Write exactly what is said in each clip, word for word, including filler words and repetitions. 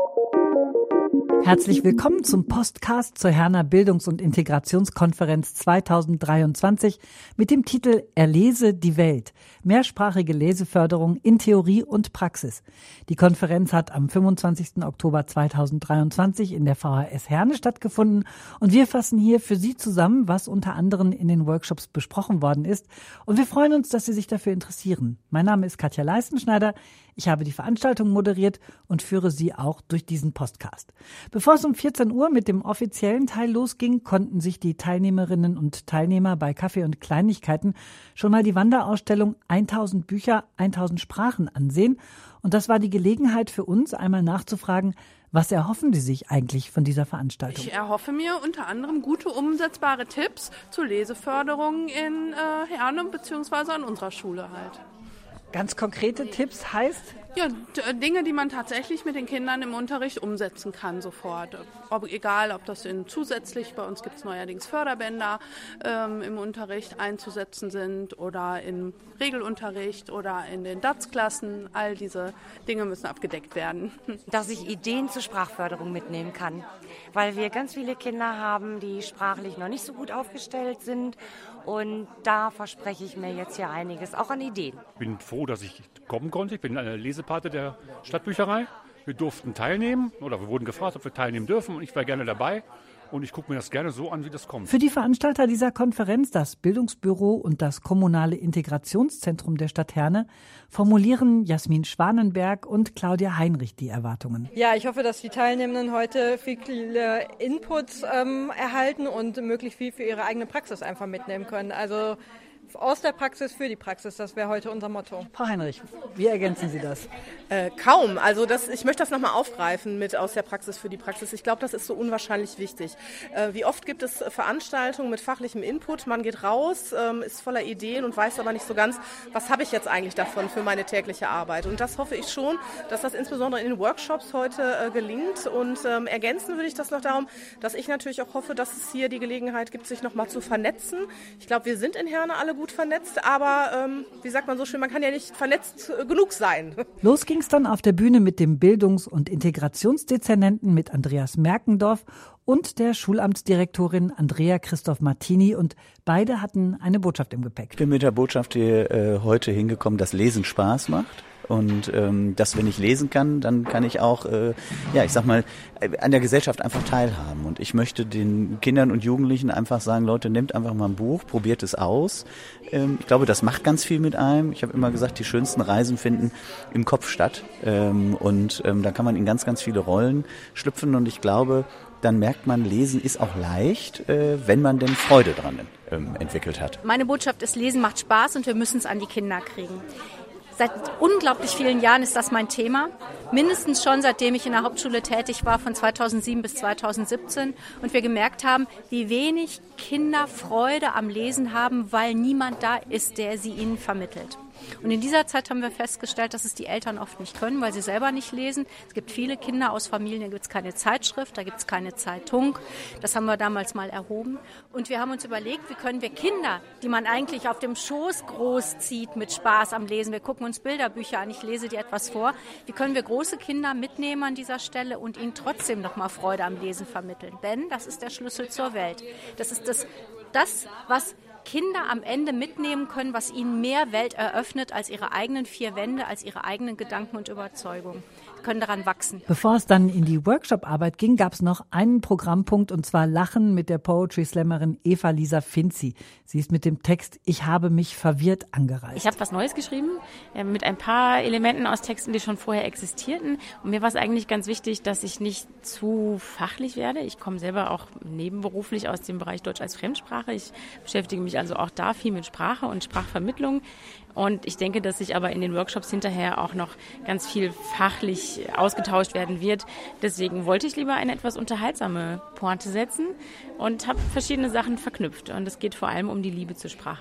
Herzlich willkommen zum Postcast zur Herner Bildungs- und Integrationskonferenz zweitausenddreiundzwanzig mit dem Titel Erlese die Welt – Mehrsprachige Leseförderung in Theorie und Praxis. Die Konferenz hat am fünfundzwanzigsten Oktober zweitausenddreiundzwanzig in der V H S Herne stattgefunden und wir fassen hier für Sie zusammen, was unter anderem in den Workshops besprochen worden ist, und wir freuen uns, dass Sie sich dafür interessieren. Mein Name ist Katja Leistenschneider. Ich habe die Veranstaltung moderiert und führe Sie auch durch diesen Podcast. Bevor es um vierzehn Uhr mit dem offiziellen Teil losging, konnten sich die Teilnehmerinnen und Teilnehmer bei Kaffee und Kleinigkeiten schon mal die Wanderausstellung tausend Bücher, tausend Sprachen ansehen. Und das war die Gelegenheit für uns, einmal nachzufragen, was erhoffen Sie sich eigentlich von dieser Veranstaltung? Ich erhoffe mir unter anderem gute, umsetzbare Tipps zur Leseförderung in äh, Herne bzw. an unserer Schule halt. Ganz konkrete Tipps heißt? Ja, d- Dinge, die man tatsächlich mit den Kindern im Unterricht umsetzen kann sofort. Ob, egal, ob das in zusätzlich, bei uns gibt es neuerdings Förderbänder ähm, im Unterricht einzusetzen sind oder im Regelunterricht oder in den D A Z-Klassen. All diese Dinge müssen abgedeckt werden. Dass ich Ideen zur Sprachförderung mitnehmen kann, weil wir ganz viele Kinder haben, die sprachlich noch nicht so gut aufgestellt sind. Und da verspreche ich mir jetzt hier einiges, auch an Ideen. Ich bin froh, dass ich kommen konnte. Ich bin eine Lesepate der Stadtbücherei. Wir durften teilnehmen oder wir wurden gefragt, ob wir teilnehmen dürfen. Und ich war gerne dabei. Und ich gucke mir das gerne so an, wie das kommt. Für die Veranstalter dieser Konferenz, das Bildungsbüro und das kommunale Integrationszentrum der Stadt Herne, formulieren Jasmin Schwanenberg und Claudia Heinrich die Erwartungen. Ja, ich hoffe, dass die Teilnehmenden heute viele Inputs ähm, erhalten und möglichst viel für ihre eigene Praxis einfach mitnehmen können. Also aus der Praxis für die Praxis, das wäre heute unser Motto. Frau Heinrich, wie ergänzen Sie das? Äh, kaum. Also das, ich möchte das nochmal aufgreifen mit aus der Praxis für die Praxis. Ich glaube, das ist so unwahrscheinlich wichtig. Äh, wie oft gibt es Veranstaltungen mit fachlichem Input? Man geht raus, ähm, ist voller Ideen und weiß aber nicht so ganz, was habe ich jetzt eigentlich davon für meine tägliche Arbeit? Und das hoffe ich schon, dass das insbesondere in den Workshops heute äh, gelingt. Und ähm, ergänzen würde ich das noch darum, dass ich natürlich auch hoffe, dass es hier die Gelegenheit gibt, sich nochmal zu vernetzen. Ich glaube, wir sind in Herne alle gut vernetzt, aber ähm, wie sagt man so schön, man kann ja nicht vernetzt äh, genug sein. Los ging es dann auf der Bühne mit dem Bildungs- und Integrationsdezernenten mit Andreas Merkendorf und der Schulamtsdirektorin Andrea Christoph Martini, und beide hatten eine Botschaft im Gepäck. Ich bin mit der Botschaft hier äh, heute hingekommen, dass Lesen Spaß macht. Und ähm, dass, wenn ich lesen kann, dann kann ich auch, äh, ja, ich sag mal, an der Gesellschaft einfach teilhaben. Und ich möchte den Kindern und Jugendlichen einfach sagen, Leute, nehmt einfach mal ein Buch, probiert es aus. Ähm, ich glaube, das macht ganz viel mit einem. Ich habe immer gesagt, die schönsten Reisen finden im Kopf statt. Ähm, und ähm, da kann man in ganz, ganz viele Rollen schlüpfen. Und ich glaube, dann merkt man, Lesen ist auch leicht, äh, wenn man denn Freude dran ähm, entwickelt hat. Meine Botschaft ist, Lesen macht Spaß und wir müssen es an die Kinder kriegen. Seit unglaublich vielen Jahren ist das mein Thema. Mindestens schon seitdem ich in der Hauptschule tätig war, von zweitausendsieben bis zweitausendsiebzehn. Und wir gemerkt haben, wie wenig Kinder Freude am Lesen haben, weil niemand da ist, der sie ihnen vermittelt. Und in dieser Zeit haben wir festgestellt, dass es die Eltern oft nicht können, weil sie selber nicht lesen. Es gibt viele Kinder aus Familien, da gibt es keine Zeitschrift, da gibt es keine Zeitung. Das haben wir damals mal erhoben. Und wir haben uns überlegt, wie können wir Kinder, die man eigentlich auf dem Schoß großzieht mit Spaß am Lesen, wir gucken uns Bilderbücher an, ich lese dir etwas vor, wie können wir große Kinder mitnehmen an dieser Stelle und ihnen trotzdem nochmal Freude am Lesen vermitteln. Denn das ist der Schlüssel zur Welt. Das ist das, das was Kinder am Ende mitnehmen können, was ihnen mehr Welt eröffnet als ihre eigenen vier Wände, als ihre eigenen Gedanken und Überzeugungen. Sie können daran wachsen. Bevor es dann in die Workshop-Arbeit ging, gab es noch einen Programmpunkt, und zwar Lachen mit der Poetry-Slammerin Eva-Lisa Finzi. Sie ist mit dem Text Ich habe mich verwirrt angereist. Ich habe was Neues geschrieben, äh, mit ein paar Elementen aus Texten, die schon vorher existierten. Und mir war es eigentlich ganz wichtig, dass ich nicht zu fachlich werde. Ich komme selber auch nebenberuflich aus dem Bereich Deutsch als Fremdsprache. Ich beschäftige mich also auch da viel mit Sprache und Sprachvermittlung. Und ich denke, dass sich aber in den Workshops hinterher auch noch ganz viel fachlich ausgetauscht werden wird. Deswegen wollte ich lieber eine etwas unterhaltsame Pointe setzen und habe verschiedene Sachen verknüpft. Und es geht vor allem um die Liebe zur Sprache.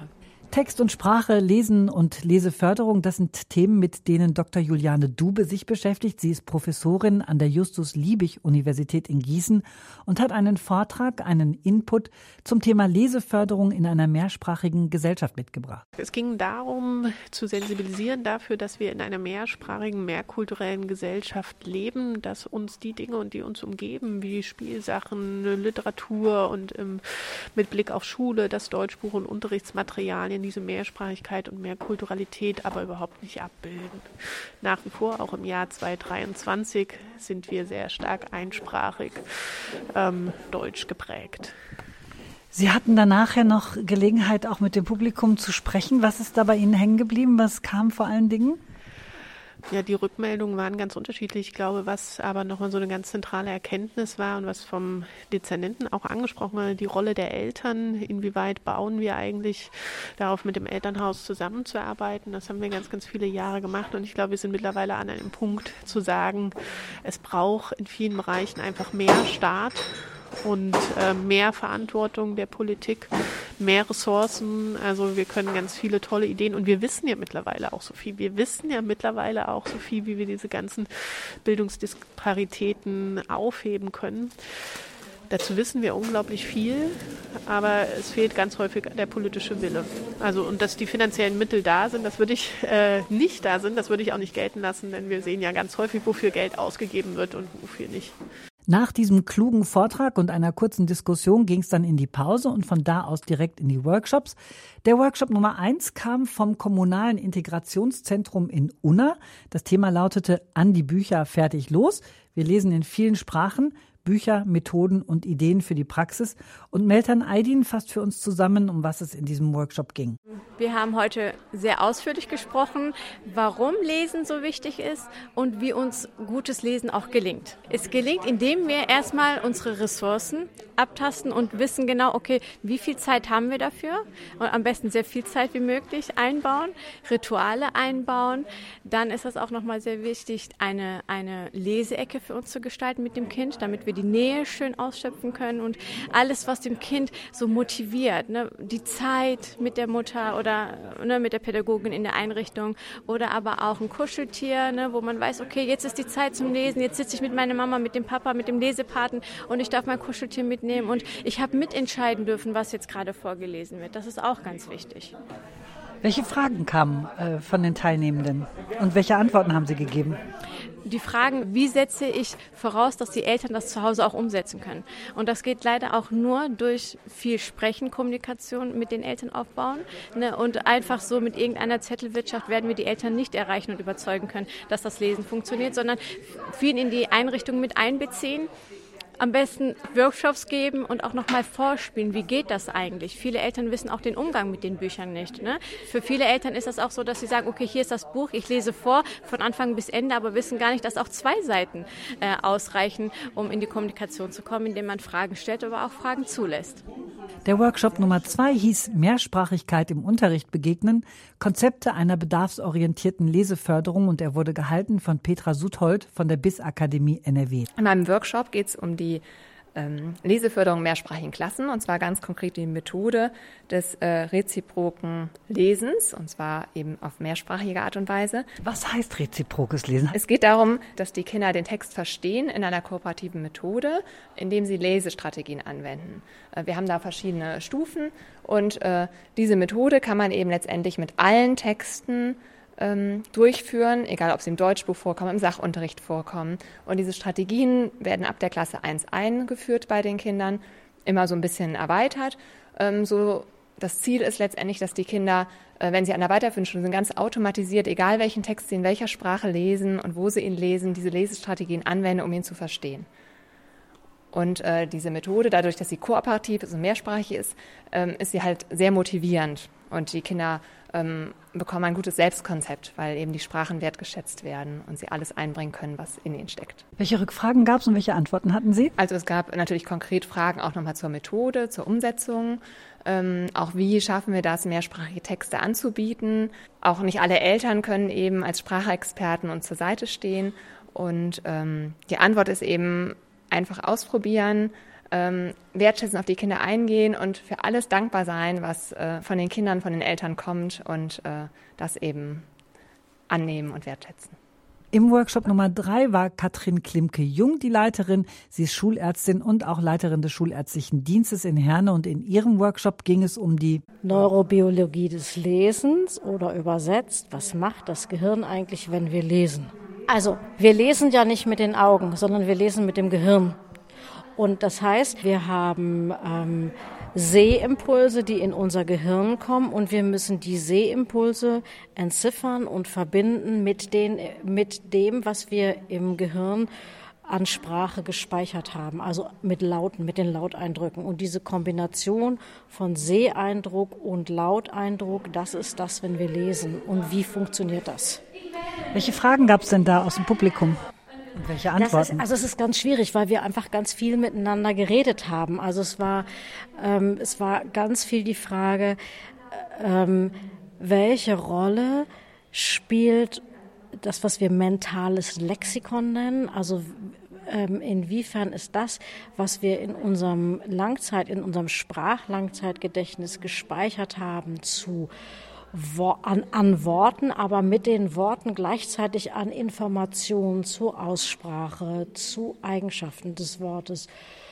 Text und Sprache, Lesen und Leseförderung, das sind Themen, mit denen Doktor Juliane Dube sich beschäftigt. Sie ist Professorin an der Justus-Liebig-Universität in Gießen und hat einen Vortrag, einen Input zum Thema Leseförderung in einer mehrsprachigen Gesellschaft mitgebracht. Es ging darum, zu sensibilisieren dafür, dass wir in einer mehrsprachigen, mehrkulturellen Gesellschaft leben, dass uns die Dinge, die uns umgeben, wie Spielsachen, Literatur und ähm, mit Blick auf Schule, das Deutschbuch und Unterrichtsmaterialien, diese Mehrsprachigkeit und Mehrkulturalität aber überhaupt nicht abbilden. Nach wie vor, auch im Jahr zweitausenddreiundzwanzig, sind wir sehr stark einsprachig ähm, deutsch geprägt. Sie hatten danach ja noch Gelegenheit, auch mit dem Publikum zu sprechen. Was ist da bei Ihnen hängen geblieben? Was kam vor allen Dingen? Ja, die Rückmeldungen waren ganz unterschiedlich. Ich glaube, was aber nochmal so eine ganz zentrale Erkenntnis war und was vom Dezernenten auch angesprochen wurde, die Rolle der Eltern. Inwieweit bauen wir eigentlich darauf, mit dem Elternhaus zusammenzuarbeiten? Das haben wir ganz, ganz viele Jahre gemacht und ich glaube, wir sind mittlerweile an einem Punkt zu sagen, es braucht in vielen Bereichen einfach mehr Staat und äh, mehr Verantwortung der Politik, mehr Ressourcen. Also wir können ganz viele tolle Ideen und wir wissen ja mittlerweile auch so viel. Wir wissen ja mittlerweile auch so viel, wie wir diese ganzen Bildungsdisparitäten aufheben können. Dazu wissen wir unglaublich viel, aber es fehlt ganz häufig der politische Wille. Also und dass die finanziellen Mittel da sind, das würde ich äh, nicht da sind, das würde ich auch nicht gelten lassen, denn wir sehen ja ganz häufig, wofür Geld ausgegeben wird und wofür nicht. Nach diesem klugen Vortrag und einer kurzen Diskussion ging es dann in die Pause und von da aus direkt in die Workshops. Der Workshop Nummer eins kam vom Kommunalen Integrationszentrum in Unna. Das Thema lautete An die Bücher, fertig, los. Wir lesen in vielen Sprachen. Bücher, Methoden und Ideen für die Praxis. Und Meltan Aydin fasst für uns zusammen, um was es in diesem Workshop ging. Wir haben heute sehr ausführlich gesprochen, warum Lesen so wichtig ist und wie uns gutes Lesen auch gelingt. Es gelingt, indem wir erstmal unsere Ressourcen abtasten und wissen genau, okay, wie viel Zeit haben wir dafür? Und am besten sehr viel Zeit wie möglich einbauen, Rituale einbauen. Dann ist es auch nochmal sehr wichtig, eine, eine Leseecke für uns zu gestalten mit dem Kind, damit wir die Nähe schön ausschöpfen können und alles, was dem Kind so motiviert, ne? Die Zeit mit der Mutter oder ne, mit der Pädagogin in der Einrichtung oder aber auch ein Kuscheltier, ne, wo man weiß, okay, jetzt ist die Zeit zum Lesen, jetzt sitze ich mit meiner Mama, mit dem Papa, mit dem Lesepaten und ich darf mein Kuscheltier mitnehmen und ich habe mitentscheiden dürfen, was jetzt gerade vorgelesen wird. Das ist auch ganz wichtig. Welche Fragen kamen äh, von den Teilnehmenden und welche Antworten haben Sie gegeben? Die Fragen, wie setze ich voraus, dass die Eltern das zu Hause auch umsetzen können? Und das geht leider auch nur durch viel Sprechen, Kommunikation mit den Eltern aufbauen. Ne? Und einfach so mit irgendeiner Zettelwirtschaft werden wir die Eltern nicht erreichen und überzeugen können, dass das Lesen funktioniert, sondern viel in die Einrichtung mit einbeziehen. Am besten Workshops geben und auch nochmal vorspielen, wie geht das eigentlich? Viele Eltern wissen auch den Umgang mit den Büchern nicht. Ne? Für viele Eltern ist das auch so, dass sie sagen, okay, hier ist das Buch, ich lese vor, von Anfang bis Ende, aber wissen gar nicht, dass auch zwei Seiten äh, ausreichen, um in die Kommunikation zu kommen, indem man Fragen stellt, aber auch Fragen zulässt. Der Workshop Nummer zwei hieß Mehrsprachigkeit im Unterricht begegnen, Konzepte einer bedarfsorientierten Leseförderung und er wurde gehalten von Petra Suthold von der B I S-Akademie N R W. In meinem Workshop geht es um die ähm, Leseförderung mehrsprachigen Klassen und zwar ganz konkret die Methode des äh, reziproken Lesens und zwar eben auf mehrsprachige Art und Weise. Was heißt reziprokes Lesen? Es geht darum, dass die Kinder den Text verstehen in einer kooperativen Methode, indem sie Lesestrategien anwenden. Äh, wir haben da verschiedene Stufen und äh, diese Methode kann man eben letztendlich mit allen Texten durchführen, egal ob sie im Deutschbuch vorkommen, im Sachunterricht vorkommen. Und diese Strategien werden ab der Klasse eins eingeführt bei den Kindern, immer so ein bisschen erweitert. So, das Ziel ist letztendlich, dass die Kinder, wenn sie an der weiterführenden Schule sind, ganz automatisiert, egal welchen Text sie in welcher Sprache lesen und wo sie ihn lesen, diese Lesestrategien anwenden, um ihn zu verstehen. Und äh, diese Methode, dadurch, dass sie kooperativ, also mehrsprachig ist, ähm, ist sie halt sehr motivierend. Und die Kinder ähm, bekommen ein gutes Selbstkonzept, weil eben die Sprachen wertgeschätzt werden und sie alles einbringen können, was in ihnen steckt. Welche Rückfragen gab es und welche Antworten hatten Sie? Also es gab natürlich konkret Fragen auch nochmal zur Methode, zur Umsetzung. Ähm, auch wie schaffen wir das, mehrsprachige Texte anzubieten. Auch nicht alle Eltern können eben als Sprachexperten uns zur Seite stehen. Und ähm, die Antwort ist eben, einfach ausprobieren, ähm, wertschätzend auf die Kinder eingehen und für alles dankbar sein, was äh, von den Kindern, von den Eltern kommt und äh, das eben annehmen und wertschätzen. Im Workshop Nummer drei war Katrin Klimke-Jung die Leiterin. Sie ist Schulärztin und auch Leiterin des Schulärztlichen Dienstes in Herne. Und in ihrem Workshop ging es um die Neurobiologie des Lesens oder übersetzt, was macht das Gehirn eigentlich, wenn wir lesen? Also, wir lesen ja nicht mit den Augen, sondern wir lesen mit dem Gehirn. Und das heißt, wir haben ähm, Sehimpulse, die in unser Gehirn kommen und wir müssen die Sehimpulse entziffern und verbinden mit, den, mit dem, was wir im Gehirn an Sprache gespeichert haben, also mit Lauten, mit den Lauteindrücken. Und diese Kombination von Seheindruck und Lauteindruck, das ist das, wenn wir lesen. Und wie funktioniert das? Welche Fragen gab es denn da aus dem Publikum? Und welche Antworten? Das ist, also es ist ganz schwierig, weil wir einfach ganz viel miteinander geredet haben. Also es war, ähm, es war ganz viel die Frage, ähm, welche Rolle spielt das, was wir mentales Lexikon nennen, also ähm, inwiefern ist das, was wir in unserem Langzeit, in unserem Sprachlangzeitgedächtnis gespeichert haben, zu An, an Worten, aber mit den Worten gleichzeitig an Informationen zur Aussprache, zu Eigenschaften des Wortes,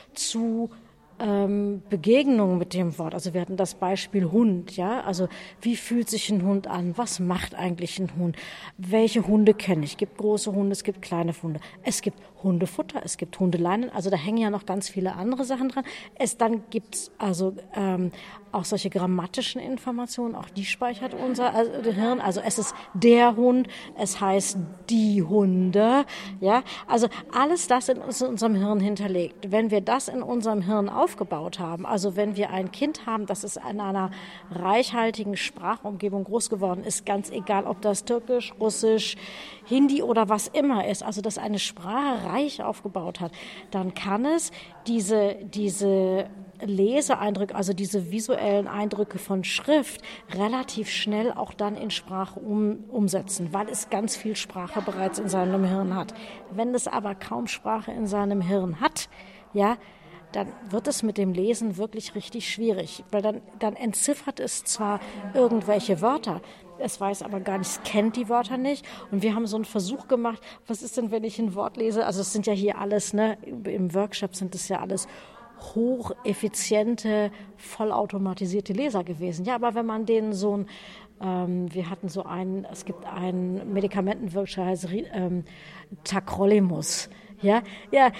zu ähm, Begegnungen mit dem Wort. Also wir hatten das Beispiel Hund, ja, also wie fühlt sich ein Hund an? Was macht eigentlich ein Hund? Welche Hunde kenne ich? Es gibt große Hunde, es gibt kleine Hunde. Es gibt Hundefutter, es gibt Hundeleinen, also da hängen ja noch ganz viele andere Sachen dran. Es dann gibt's also ähm, auch solche grammatischen Informationen, auch die speichert unser Gehirn. Also es ist der Hund, es heißt die Hunde, ja. Also alles das ist in unserem Hirn hinterlegt. Wenn wir das in unserem Hirn aufgebaut haben, also wenn wir ein Kind haben, das ist in einer reichhaltigen Sprachumgebung groß geworden ist, ganz egal, ob das Türkisch, Russisch, Hindi oder was immer ist, also dass eine Sprache reich aufgebaut hat, dann kann es diese, diese Leseeindrücke, also diese visuellen Eindrücke von Schrift relativ schnell auch dann in Sprache um, umsetzen, weil es ganz viel Sprache bereits in seinem Hirn hat. Wenn es aber kaum Sprache in seinem Hirn hat, ja, dann wird es mit dem Lesen wirklich richtig schwierig, weil dann, dann entziffert es zwar irgendwelche Wörter, es weiß aber gar nicht, es kennt die Wörter nicht. Und wir haben so einen Versuch gemacht, was ist denn, wenn ich ein Wort lese? Also es sind ja hier alles, ne, im Workshop sind es ja alles hocheffiziente, vollautomatisierte Leser gewesen. Ja, aber wenn man denen so ein, ähm, wir hatten so einen, es gibt einen Medikamentenwirkstoff, heißt ähm, Tacrolimus. Ja, ja,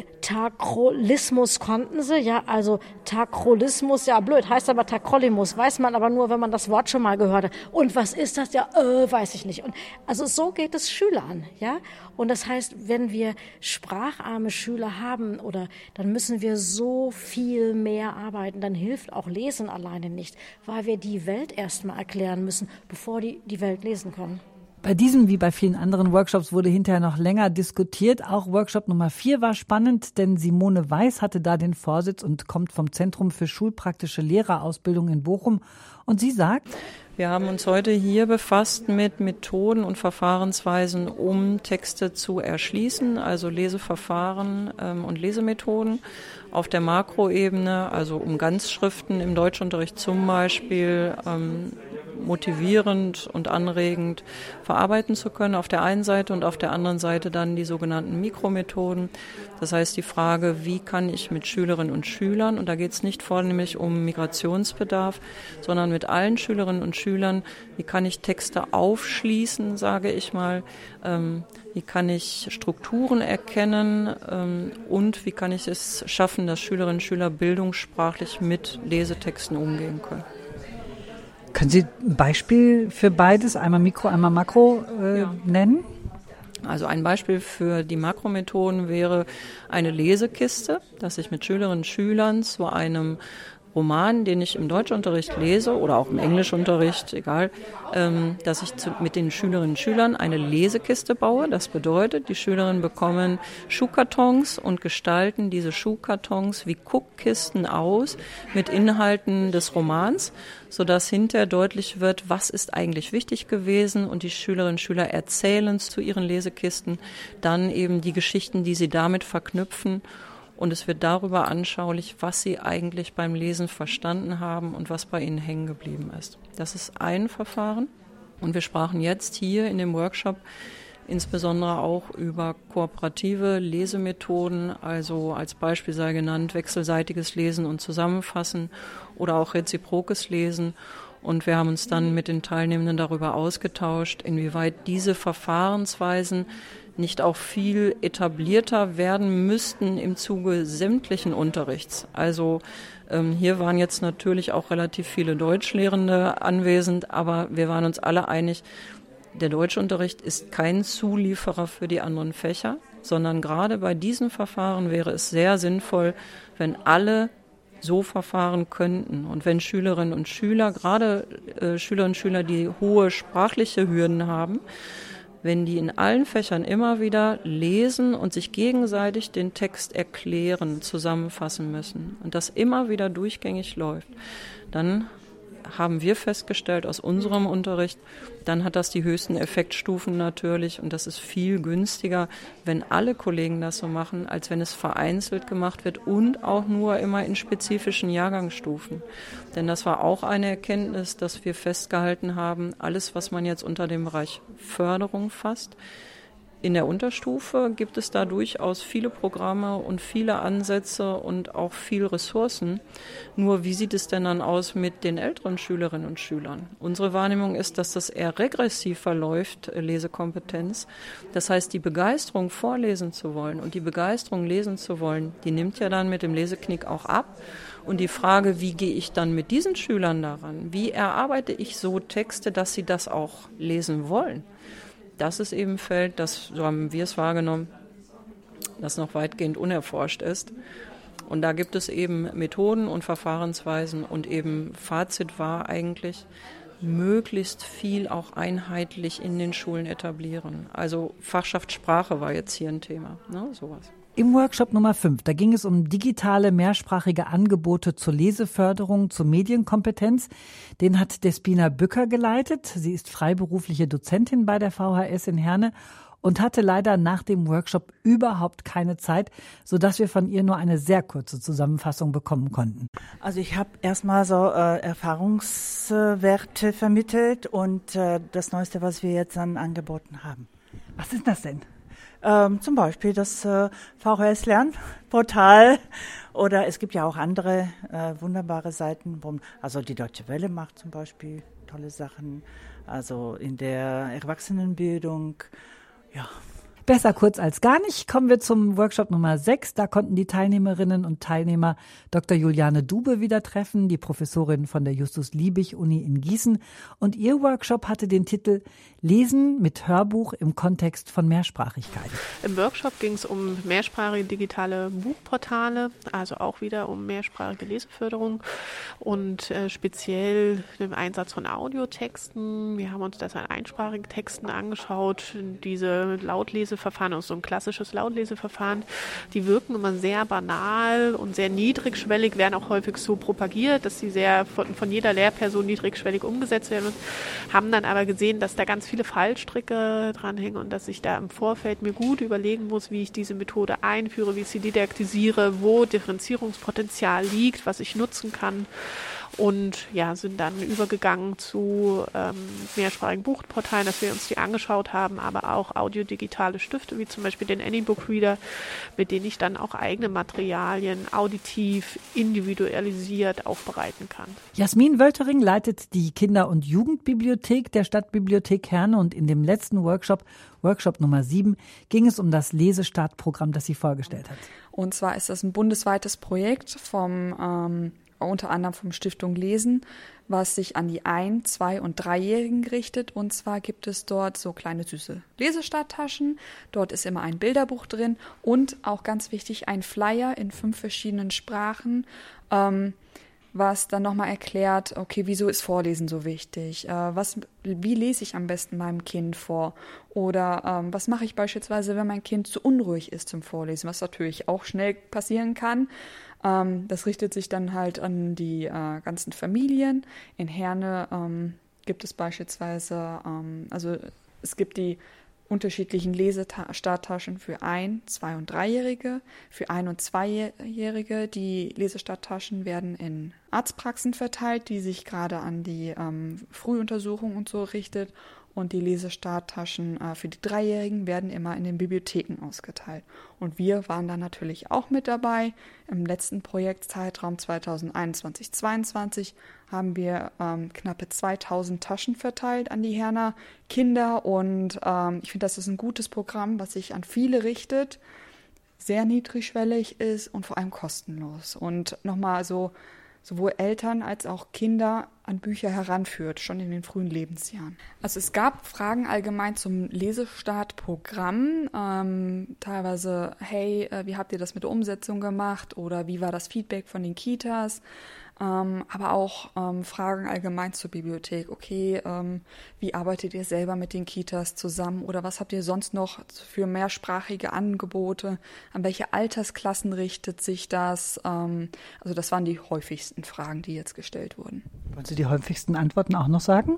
Tacrolimus konnten sie, ja, also Tacrolimus, ja blöd, heißt aber Tacrolimus, weiß man aber nur, wenn man das Wort schon mal gehört hat. Und was ist das? Ja, äh, weiß ich nicht. Und also so geht es Schülern, ja. Und das heißt, wenn wir spracharme Schüler haben, oder dann müssen wir so viel mehr arbeiten, dann hilft auch Lesen alleine nicht, weil wir die Welt erstmal erklären müssen, bevor die die Welt lesen können. Bei diesem wie bei vielen anderen Workshops wurde hinterher noch länger diskutiert. Auch Workshop Nummer vier war spannend, denn Simone Weiß hatte da den Vorsitz und kommt vom Zentrum für schulpraktische Lehrerausbildung in Bochum. Und sie sagt: Wir haben uns heute hier befasst mit Methoden und Verfahrensweisen, um Texte zu erschließen, also Leseverfahren ähm, und Lesemethoden auf der Makroebene, also um Ganzschriften im Deutschunterricht zum Beispiel ähm, motivierend und anregend verarbeiten zu können auf der einen Seite und auf der anderen Seite dann die sogenannten Mikromethoden. Das heißt die Frage, wie kann ich mit Schülerinnen und Schülern, und da geht es nicht vornehmlich um Migrationsbedarf, sondern mit allen Schülerinnen und Schülern, wie kann ich Texte aufschließen, sage ich mal, ähm, wie kann ich Strukturen erkennen ähm, und wie kann ich es schaffen, dass Schülerinnen und Schüler bildungssprachlich mit Lesetexten umgehen können. Können Sie ein Beispiel für beides, einmal Mikro, einmal Makro, äh, ja. nennen? Also ein Beispiel für die Makromethoden wäre eine Lesekiste, dass ich mit Schülerinnen und Schülern zu einem Roman, den ich im Deutschunterricht lese oder auch im Englischunterricht, egal, ähm, dass ich zu, mit den Schülerinnen und Schülern eine Lesekiste baue. Das bedeutet, die Schülerinnen bekommen Schuhkartons und gestalten diese Schuhkartons wie Guckkisten aus mit Inhalten des Romans, sodass hinterher deutlich wird, was ist eigentlich wichtig gewesen, und die Schülerinnen und Schüler erzählen zu ihren Lesekisten dann eben die Geschichten, die sie damit verknüpfen. und es wird darüber anschaulich, was sie eigentlich beim Lesen verstanden haben und was bei ihnen hängen geblieben ist. Das ist ein Verfahren und wir sprachen jetzt hier in dem Workshop insbesondere auch über kooperative Lesemethoden, also als Beispiel sei genannt wechselseitiges Lesen und Zusammenfassen oder auch reziprokes Lesen. Und wir haben uns dann mit den Teilnehmenden darüber ausgetauscht, inwieweit diese Verfahrensweisen nicht auch viel etablierter werden müssten im Zuge sämtlichen Unterrichts. Also ähm, hier waren jetzt natürlich auch relativ viele Deutschlehrende anwesend, aber wir waren uns alle einig, der Deutschunterricht ist kein Zulieferer für die anderen Fächer, sondern gerade bei diesen Verfahren wäre es sehr sinnvoll, wenn alle so verfahren könnten. Und wenn Schülerinnen und Schüler, gerade äh, Schülerinnen und Schüler, die hohe sprachliche Hürden haben, wenn die in allen Fächern immer wieder lesen und sich gegenseitig den Text erklären, zusammenfassen müssen und das immer wieder durchgängig läuft, dann haben wir festgestellt aus unserem Unterricht, dann hat das die höchsten Effektstufen natürlich und das ist viel günstiger, wenn alle Kollegen das so machen, als wenn es vereinzelt gemacht wird und auch nur immer in spezifischen Jahrgangsstufen. Denn das war auch eine Erkenntnis, dass wir festgehalten haben, alles, was man jetzt unter dem Bereich Förderung fasst, in der Unterstufe gibt es da durchaus viele Programme und viele Ansätze und auch viel Ressourcen. Nur wie sieht es denn dann aus mit den älteren Schülerinnen und Schülern? Unsere Wahrnehmung ist, dass das eher regressiv verläuft, Lesekompetenz. Das heißt, die Begeisterung, vorlesen zu wollen und die Begeisterung, lesen zu wollen, die nimmt ja dann mit dem Leseknick auch ab. Und die Frage, wie gehe ich dann mit diesen Schülern daran? Wie erarbeite ich so Texte, dass sie das auch lesen wollen? Das ist eben ein Feld, das, so haben wir es wahrgenommen, das noch weitgehend unerforscht ist. Und da gibt es eben Methoden und Verfahrensweisen und eben Fazit war eigentlich, möglichst viel auch einheitlich in den Schulen etablieren. Also Fachschaft Sprache war jetzt hier ein Thema, ne, sowas. Im Workshop Nummer fünf, da ging es um digitale, mehrsprachige Angebote zur Leseförderung, zur Medienkompetenz. Den hat Despina Bücker geleitet. Sie ist freiberufliche Dozentin bei der V H S in Herne und hatte leider nach dem Workshop überhaupt keine Zeit, sodass wir von ihr nur eine sehr kurze Zusammenfassung bekommen konnten. Also ich habe erstmal so äh, Erfahrungswerte vermittelt und äh, das Neueste, was wir jetzt dann angeboten haben. Was ist das denn? Ähm, zum Beispiel das äh, V H S-Lernportal oder es gibt ja auch andere äh, wunderbare Seiten, wo, also die Deutsche Welle macht zum Beispiel tolle Sachen, also in der Erwachsenenbildung, ja. Besser kurz als gar nicht. Kommen wir zum Workshop Nummer sechs. Da konnten die Teilnehmerinnen und Teilnehmer Doktor Juliane Dube wieder treffen, die Professorin von der Justus-Liebig-Uni in Gießen. Und ihr Workshop hatte den Titel Lesen mit Hörbuch im Kontext von Mehrsprachigkeit. Im Workshop ging es um mehrsprachige digitale Buchportale, also auch wieder um mehrsprachige Leseförderung und äh, speziell im Einsatz von Audiotexten. Wir haben uns das an einsprachigen Texten angeschaut, diese Lautleseverfahren, also so ein klassisches Lautleseverfahren, die wirken immer sehr banal und sehr niedrigschwellig, werden auch häufig so propagiert, dass sie sehr von, von jeder Lehrperson niedrigschwellig umgesetzt werden, haben dann aber gesehen, dass da ganz viele Fallstricke dranhängen und dass ich da im Vorfeld mir gut überlegen muss, wie ich diese Methode einführe, wie ich sie didaktisiere, wo Differenzierungspotenzial liegt, was ich nutzen kann. Und ja, sind dann übergegangen zu ähm, mehrsprachigen Buchportalen, dass wir uns die angeschaut haben, aber auch audiodigitale Stifte, wie zum Beispiel den Anybook Reader, mit denen ich dann auch eigene Materialien auditiv, individualisiert aufbereiten kann. Jasmin Wöltering leitet die Kinder- und Jugendbibliothek der Stadtbibliothek Herne und in dem letzten Workshop, Workshop Nummer sieben, ging es um das Lesestartprogramm, das sie vorgestellt hat. Und zwar ist das ein bundesweites Projekt vom ähm, unter anderem vom Stiftung Lesen, was sich an die Ein-, Zwei- und Dreijährigen richtet. Und zwar gibt es dort so kleine süße Lesestarttaschen. Dort ist immer ein Bilderbuch drin und auch ganz wichtig ein Flyer in fünf verschiedenen Sprachen, ähm, was dann nochmal erklärt, okay, wieso ist Vorlesen so wichtig? Äh, was, wie lese ich am besten meinem Kind vor? Oder ähm, was mache ich beispielsweise, wenn mein Kind zu unruhig ist zum Vorlesen, was natürlich auch schnell passieren kann. Ähm, das richtet sich dann halt an die äh, ganzen Familien. In Herne ähm, gibt es beispielsweise, ähm, also es gibt die unterschiedlichen Lesestarttaschen für ein-, zwei- und dreijährige. Für ein- und zweijährige, die Lesestarttaschen werden in Arztpraxen verteilt, die sich gerade an die ähm, Frühuntersuchung und so richtet. Und die Lesestarttaschen äh, für die Dreijährigen werden immer in den Bibliotheken ausgeteilt. Und wir waren da natürlich auch mit dabei. Im letzten Projektzeitraum zweitausendeinundzwanzig zweiundzwanzig haben wir ähm, knappe zweitausend Taschen verteilt an die Herner Kinder. Und ähm, ich finde, das ist ein gutes Programm, was sich an viele richtet, sehr niedrigschwellig ist und vor allem kostenlos. Und nochmal so sowohl Eltern als auch Kinder an Bücher heranführt, schon in den frühen Lebensjahren. Also es gab Fragen allgemein zum Lesestartprogramm, ähm, teilweise, hey, äh, wie habt ihr das mit der Umsetzung gemacht oder wie war das Feedback von den Kitas? Ähm, aber auch ähm, Fragen allgemein zur Bibliothek. Okay, ähm, wie arbeitet ihr selber mit den Kitas zusammen oder was habt ihr sonst noch für mehrsprachige Angebote? An welche Altersklassen richtet sich das? Ähm, also das waren die häufigsten Fragen, die jetzt gestellt wurden. Wollen Sie die häufigsten Antworten auch noch sagen?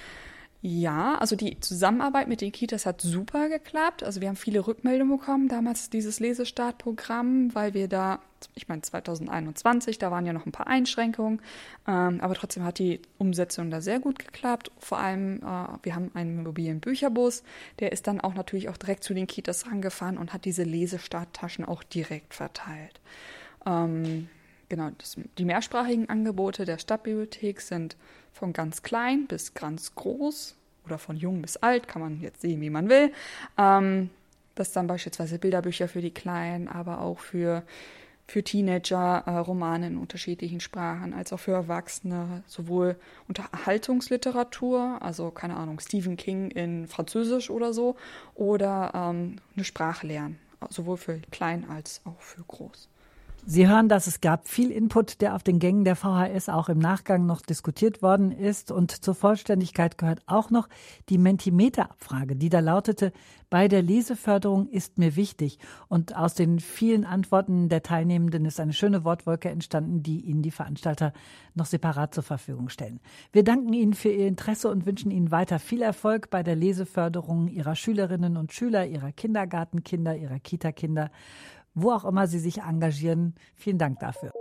Ja, also die Zusammenarbeit mit den Kitas hat super geklappt. Also wir haben viele Rückmeldungen bekommen, damals dieses Lesestartprogramm, weil wir da, ich meine zweitausendeinundzwanzig, da waren ja noch ein paar Einschränkungen, ähm, aber trotzdem hat die Umsetzung da sehr gut geklappt. Vor allem, äh, wir haben einen mobilen Bücherbus, der ist dann auch natürlich auch direkt zu den Kitas rangefahren und hat diese Lesestarttaschen auch direkt verteilt. Ähm, Genau, das, die mehrsprachigen Angebote der Stadtbibliothek sind von ganz klein bis ganz groß oder von jung bis alt, kann man jetzt sehen, wie man will. Ähm, das dann beispielsweise Bilderbücher für die Kleinen, aber auch für, für Teenager, äh, Romane in unterschiedlichen Sprachen, als auch für Erwachsene, sowohl Unterhaltungsliteratur, also keine Ahnung, Stephen King in Französisch oder so, oder ähm, eine Sprache lernen, sowohl für klein als auch für groß. Sie hören, dass es gab viel Input, der auf den Gängen der V H S auch im Nachgang noch diskutiert worden ist. Und zur Vollständigkeit gehört auch noch die Mentimeter-Abfrage, die da lautete, bei der Leseförderung ist mir wichtig. Und aus den vielen Antworten der Teilnehmenden ist eine schöne Wortwolke entstanden, die Ihnen die Veranstalter noch separat zur Verfügung stellen. Wir danken Ihnen für Ihr Interesse und wünschen Ihnen weiter viel Erfolg bei der Leseförderung Ihrer Schülerinnen und Schüler, Ihrer Kindergartenkinder, Ihrer Kita-Kinder, wo auch immer Sie sich engagieren. Vielen Dank dafür.